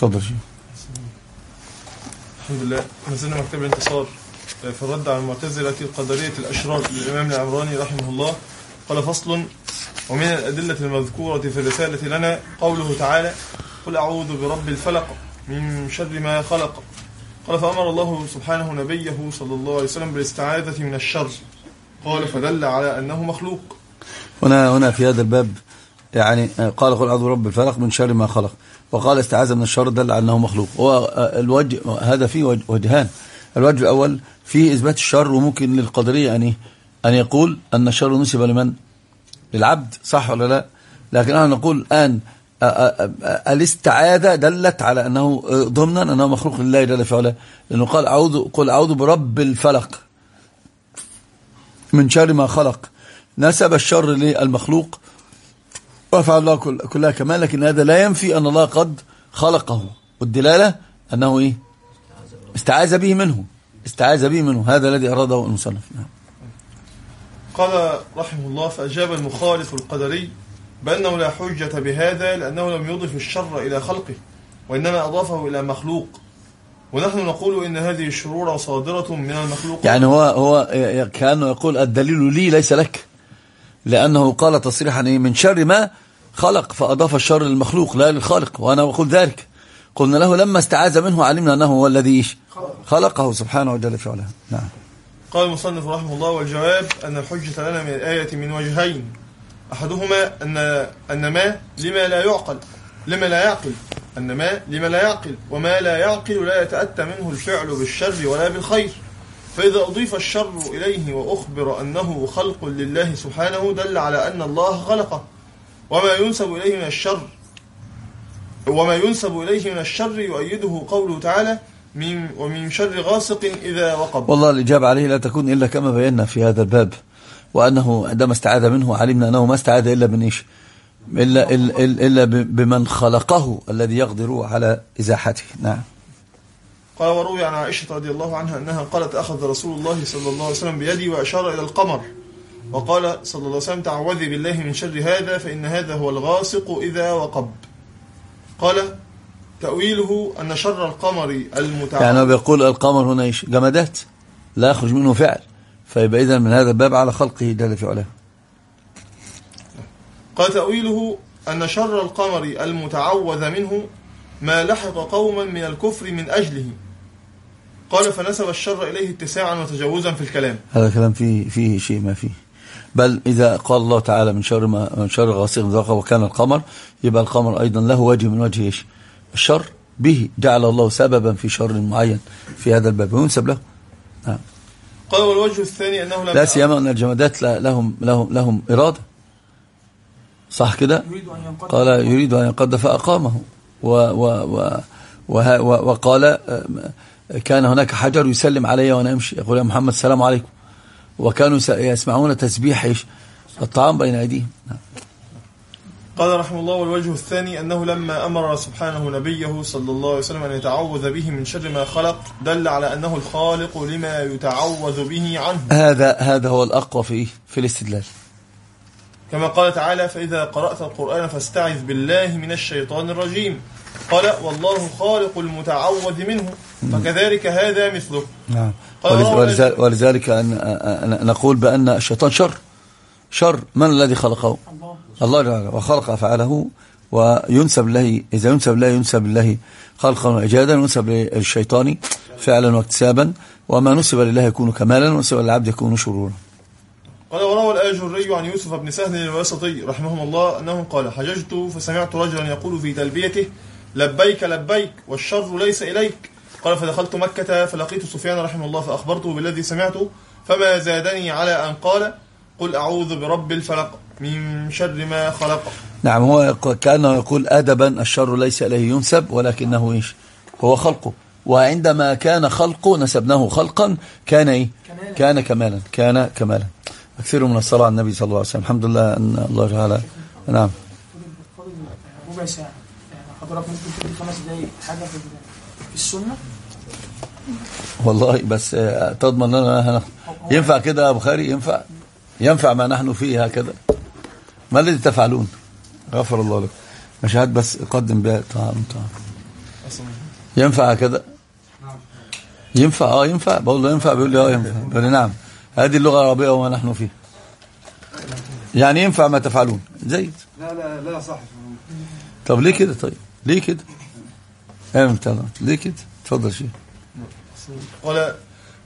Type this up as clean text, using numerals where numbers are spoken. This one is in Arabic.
تفضل شيء. الحمد لله. نزلنا مكتب الانتصار في الرد على المعتزلة القدرية الأشرار للإمام العمراني رحمه الله. قال: فصل: ومن الأدلة المذكورة في الرسالة لنا قوله تعالى: قل أعوذ برب الفلق من شر ما خلق. قال: فأمر الله سبحانه نبيه صلى الله عليه وسلم بالاستعاذة من الشر. قال: فدل على أنه مخلوق. هنا في هذا الباب يعني قال: قل أعوذ برب الفلق من شر ما خلق، وقال استعاذ من الشر، دل على أنه مخلوق. والوجه هذا فيه وجهان. الوجه الأول فيه إثبات الشر، وممكن للقدرية أن يقول أن الشر نسب لمن؟ للعبد، صح ولا لا؟ لكن أنا نقول الآن الاستعاذة دلت على أنه ضمنا أنه مخلوق لله جل في علاه، لأنه قال: قل أعوذ برب الفلق من شر ما خلق، نسب الشر للمخلوق وفعل الله كلها كمان، لكن هذا لا ينفي أن الله قد خلقه، والدلالة أنه إيه؟ استعاذ به منه. هذا الذي أراده المصنف. قال رحمه الله: فأجاب المخالف القدري بأنه لا حجة بهذا، لأنه لم يضف الشر إلى خلقه، وإنما أضافه إلى مخلوق، ونحن نقول إن هذه الشرور صادرة من المخلوق. يعني هو كأنه يقول الدليل لي ليس لك، لأنه قال تصريحا من شر ما خلق، فأضاف الشر للمخلوق لا للخالق، وأنا أقول ذلك. قلنا له لما استعاذ منه علمنا أنه هو الذي خلقه سبحانه وجل في علاه. نعم. قال المصنف رحمه الله: والجواب أن الحجة لنا من الآية من وجهين، أحدهما أن ما لما لا يعقل، وما لا يعقل لا يتأتى منه الفعل بالشر ولا بالخير، فإذا أضيف الشر إليه وأخبر أنه خلق لله سبحانه دل على أن الله خلقه، وما ينسب إليه من الشر يؤيده قوله تعالى: ومن شر غاسق إذا وقب. والله الإجابة عليه لا تكون إلا كما بينا في هذا الباب، وأنه عندما استعاذ منه علمنا أنه ما استعاذ إلا من إيش؟ إلا بمن خلقه الذي يقدر على إزاحته. نعم. قال: وروي عن عائشة رضي الله عنها أنها قالت: أخذ رسول الله صلى الله عليه وسلم بيدي وأشار إلى القمر، وقال صلى الله عليه وسلم: تعوذي بالله من شر هذا، فإن هذا هو الغاسق إذا وقب. قال: تأويله أن شر القمر المتعوذ، يعني بيقول القمر هنا إيش؟ جمادات لا يخرج منه فعل، فيبقى إذن من هذا الباب على خلقه جل في علاه. قال: تأويله أن شر القمر المتعوذ منه ما لحق قوما من الكفر من أجله. قال: فنسب الشر إليه اتساعا وتجوزا في الكلام. هذا كلام فيه شيء ما فيه. بل إذا قال الله تعالى من شر غاسق إذا وقب وكان القمر، يبقى القمر أيضا له وجه من وجه إيش؟ الشر، به جعل الله سببا في شر معين في هذا الباب وينسب له. نعم. قال: والوجه الثاني أنه لا سيما أن الجمادات لهم إرادة، صح كده؟ قال: يريد أن ينقض فأقامه، وقال: كان هناك حجر يسلم علي وأنا أمشي يقول: يا محمد السلام عليكم، وكانوا يسمعون تسبيح الطعام بين أيديهم. قال رحمه الله: والوجه الثاني أنه لما أمر سبحانه نبيه صلى الله عليه وسلم أن يتعوذ به من شر ما خلق دل على أنه الخالق لما يتعوذ به عنه. هذا هو الأقوى في الاستدلال، كما قال تعالى: فإذا قرأت القرآن فاستعذ بالله من الشيطان الرجيم. قال: والله خالق المتعوذ منه، فكذلك هذا مثله. نعم. ولذلك أن نقول بأن الشيطان شر من الذي خلقه؟ الله، وخلق أفعاله، وينسب له، إذا ينسب الله خلقا وإيجادا، ينسب للشيطان فعلا واكتسابا، وما نسب لله يكون كمالا، ونسب للعبد يكون شرورا. قال: وروى الآجري عن يوسف بن سهل الواسطي رحمهم الله أنه قال: حججت فسمعت رجلا يقول في تلبيته: لبيك لبيك والشر ليس إليك. قال: فدخلت مكة فلقيت سفيان رحمه الله فأخبرته بالذي سمعته، فما زادني على أن قال: قل أعوذ برب الفلق من شر ما خلق. نعم. هو كأنه يقول أدبا: الشر ليس إليه ينسب، ولكنه إيش؟ هو خلقه، وعندما كان خلقه نسبناه خلقا كان إيه؟ كان كمالا. أكثر من الصلاة على النبي صلى الله عليه وسلم. الحمد لله أن الله تعالى. نعم. ربع ساعة حضرتك ممكن تدي 5 دقايق حاجة في السنة؟ والله بس تضمن لنا ينفع كده يا بخاري؟ ينفع ما نحن فيه هكذا؟ ما الذي تفعلون؟ غفر الله لك. مشاهد بس قدم بها طعام. ينفع كده؟ ينفع ينفع، بقول له ينفع، بيقول لي ينفع، بيقول لي نعم. هذه اللغة العربية وما نحن فيه. يعني ينفع ما تفعلون زيد. لا صح. طب ليه كده؟ طيب ليه كده؟ ليه كده؟ تفضل شيء. قال